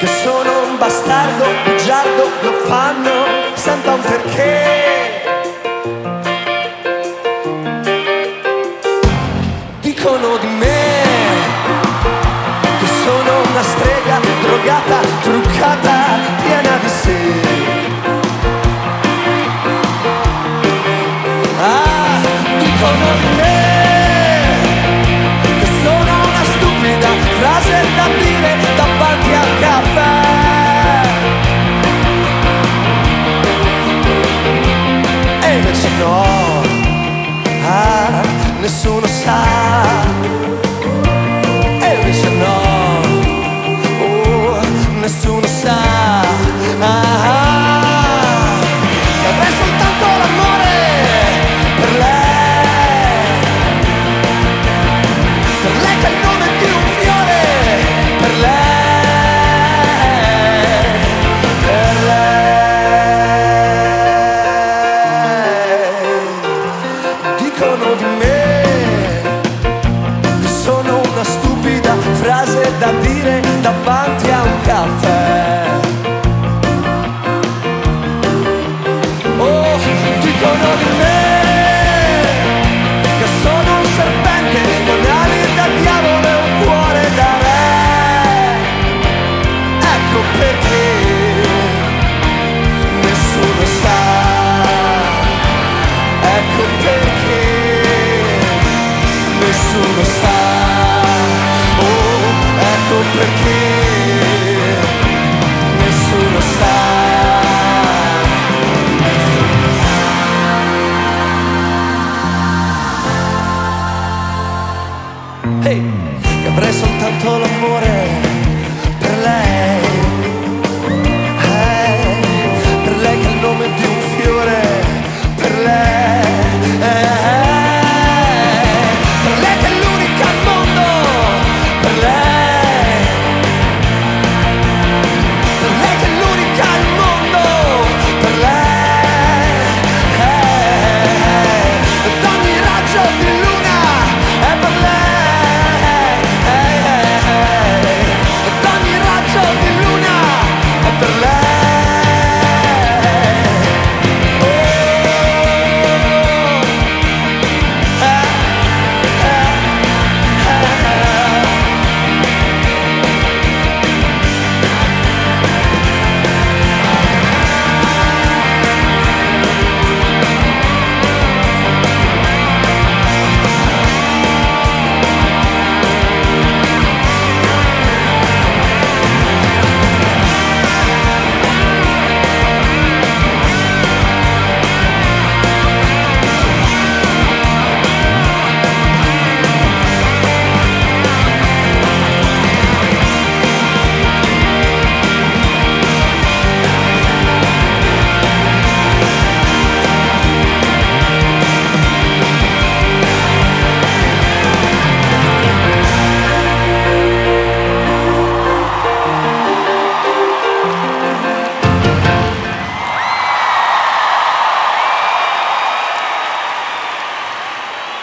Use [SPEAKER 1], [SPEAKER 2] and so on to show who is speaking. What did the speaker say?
[SPEAKER 1] che sono un bastardo, bugiardo, lo fanno senza un perché. Dicono di me che sono una strega drogata, truccata, piena di sé. Dicono di me che sono una stupida frase da dire davanti al caffè. E invece no, nessuno sa. E invece no, nessuno sa. Che avrei soltanto l'amore per lei, per lei che è il nome di un fiore, per lei, per lei. Dicono di me che sono una stupida frase da dire davanti a un caffè.